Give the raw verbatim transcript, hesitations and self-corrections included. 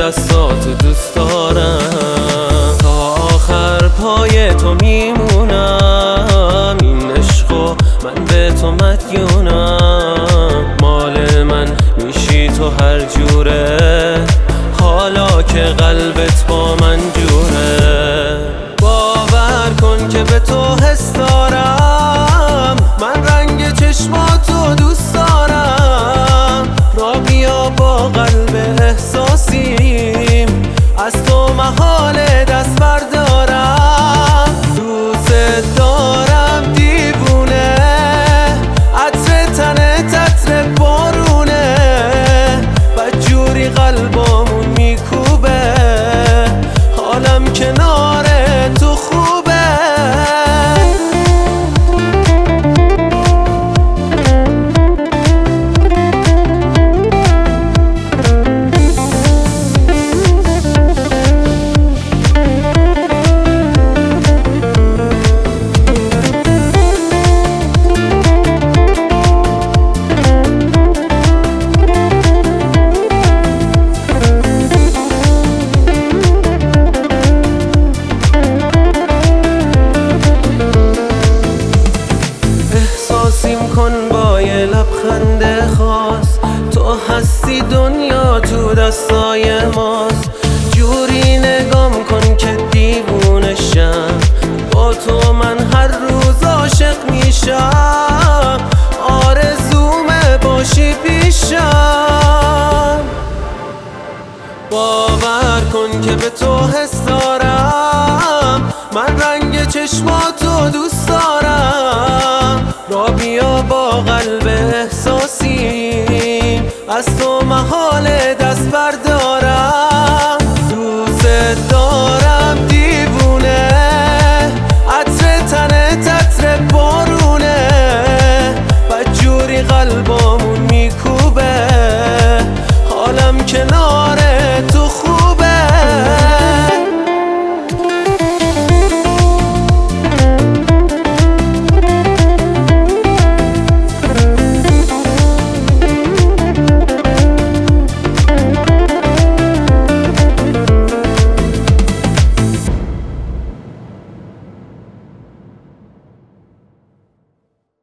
دستاتو دوست دارم، تا آخر پای تو میمونم. این عشقو من به تو مدیونم، مال من میشی تو هر جوره، حالا که قلبت با من جوره. باور کن که به تو حس دارم، من رنگ چشماتو دوست دارم. را بیا با قلب احساسیم، از تو محال دست بردارم. دوست دارم دیوونه، عطر تنت عطر بارونه، بدجوری قلبامون میکوبه، حالم کنار تو خوبه. کن با یه لبخند خاص، تو هستی دنیا تو دستای ماست. جوری نگام کن که دیوونشم، با تو من هر روز عاشق میشم. آرزومه باشی پیشم، باور کن که به تو حس دارم، من رنگ چشماتو دوست دارم. را بیا با قلب احساسی، از تو محال دست بردارم. دوست دارم دیوونه، عطر تنت عطر بارونه، بدجوری قلبامون میکوبه، حالم کنار تو خوبه.